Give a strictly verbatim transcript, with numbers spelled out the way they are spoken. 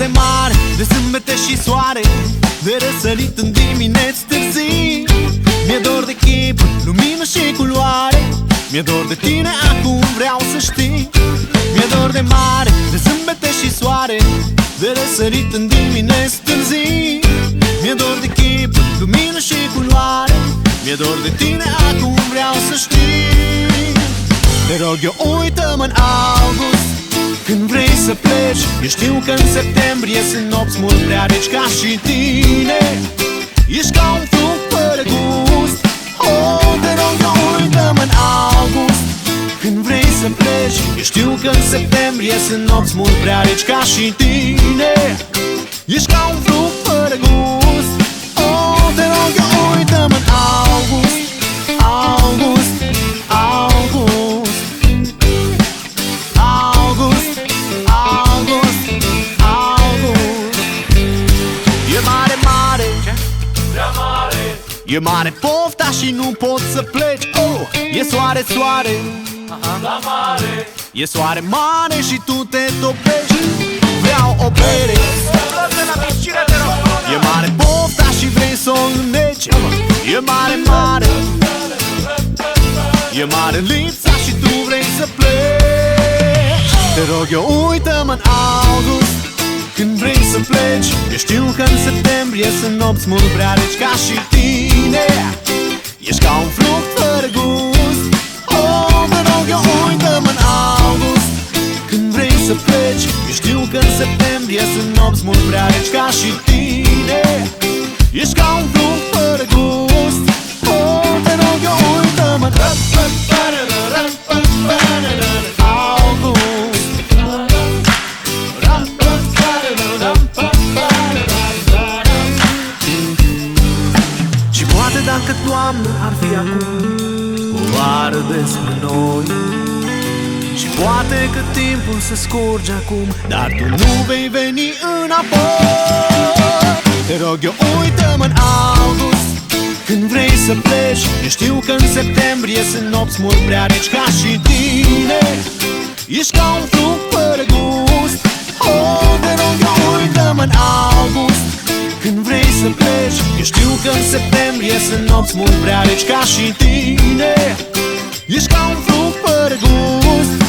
mare, mare, de sâmbete și soare, de răsărit în dimineți târzii. Mi-e dor de chip, lumină și culoare, mi-e dor de tine, acum vreau să știi. Mi-e dor de mare, de sâmbete și soare, de răsărit în dimineți târzii. Mi-e dor de chip, lumină și culoare, mi-e dor de tine, acum vreau să știi. Te rog eu, uită-mă în august, când vrei să pleci. Eu știu că în septembrie sunt nopți mult prea reci ca și tine. Ești ca un fruct fără gust. Oh, te rog eu, uită-mă în august, când vrei să pleci. Eu știu că în septembrie sunt nopți mult prea reci ca și tine. Ești ca un fruct fără gust. Oh, te rog eu, uită-mă în august. August, august, august, august, august. E mare, mare, prea mare, e mare pofta și nu poți să pleci. Oh, e soare, soare, la mare, e soare mare și tu te topești. Vreau o bere. E mare pofta și vrei să o înneci. E mare, mare, e mare lipsa și tu vrei să pleci. Te rog eu, uită-mă în august, când vrei să pleci. Eu știu că în septembrie sunt nopți mult prea reci ca și tine. Ești ca un fruct fără gust. Oh, te rog eu, uită-mă în august, când vrei să pleci. Eu știu că în septembrie sunt nopți mult prea reci ca și tine. Ești ca un fruct fără gust. Oh, te rog eu, uită-mă în august. Și poate dacă toamnă ar fi acum o vară despre noi, și poate că timpul se scurge acum, dar tu nu vei veni înapoi. Te rog eu, uită-mă în august, când vrei să pleci. Eu știu că în septembrie sunt nopți mult prea reci ca și tine. Ești ca un fruct fără gust. Oh, te rog eu, uită-mă în august, când vrei să pleci. Eu știu că în septembrie sunt nopți mult prea reci ca și tine. Ești ca un fruct fără gust.